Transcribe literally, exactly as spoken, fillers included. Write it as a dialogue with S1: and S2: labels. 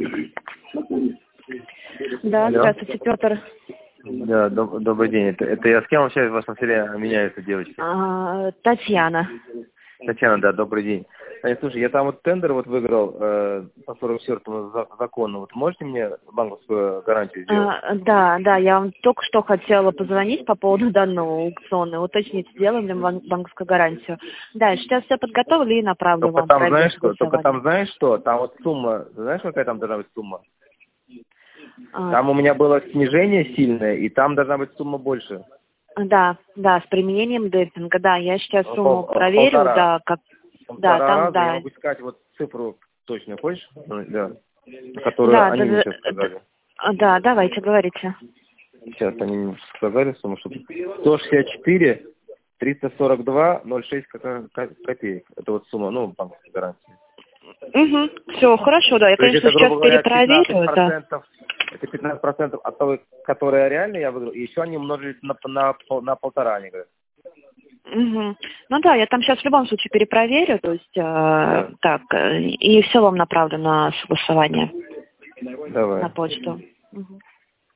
S1: Да,
S2: Алло.
S1: здравствуйте, Петр.
S2: Да, доб- добрый день. Это, это я с кем общаюсь? В вашем селе меняются девочки.
S1: А, Татьяна.
S2: Татьяна, да, добрый день. Таня, слушай, я там вот тендер вот выиграл э, по сорок четвёртому за- закону. Вот можете мне банковскую гарантию сделать?
S1: А, да, да, я вам только что хотела позвонить по поводу данного аукциона, уточнить, сделаем ли бан- банковскую гарантию. Да, сейчас все подготовлю и направлю
S2: Только
S1: вам
S2: там
S1: проект
S2: знаешь что? Только там
S1: согласования.
S2: знаешь что? Там вот сумма, знаешь, какая там должна быть сумма?
S1: А,
S2: Там у меня было снижение сильное, и там должна быть сумма больше.
S1: да, да, с применением демпинга, да, я сейчас
S2: Ну,
S1: сумму
S2: пол-
S1: проверю,
S2: полтора.
S1: да, как, да,
S2: Полтора
S1: там,
S2: раза я
S1: да,
S2: могу сказать вот цифру точно, хочешь? Ну, да. Которую
S1: да, да,
S2: они мне
S1: да,
S2: сейчас
S1: да,
S2: сказали.
S1: да, давайте, говорите.
S2: Сейчас они мне сказали сумму, что сто шестьдесят четыре триста сорок два ноль шесть ко- ко- копеек. Это вот сумма, ну, банковской гарантии.
S1: Угу, все, хорошо, да, я,
S2: То есть
S1: конечно,
S2: это,
S1: сейчас
S2: грубо говоря, пятнадцать
S1: перепроверю, да.
S2: процентов, это пятнадцать процентов от того, которое реально я выиграл, и еще они умножились на, на, пол- на полтора, они говорят.
S1: Угу. Ну да, я там сейчас в любом случае перепроверю, то есть, э,
S2: Да.
S1: так, э, и все вам направлю на согласование
S2: Давай.
S1: на почту.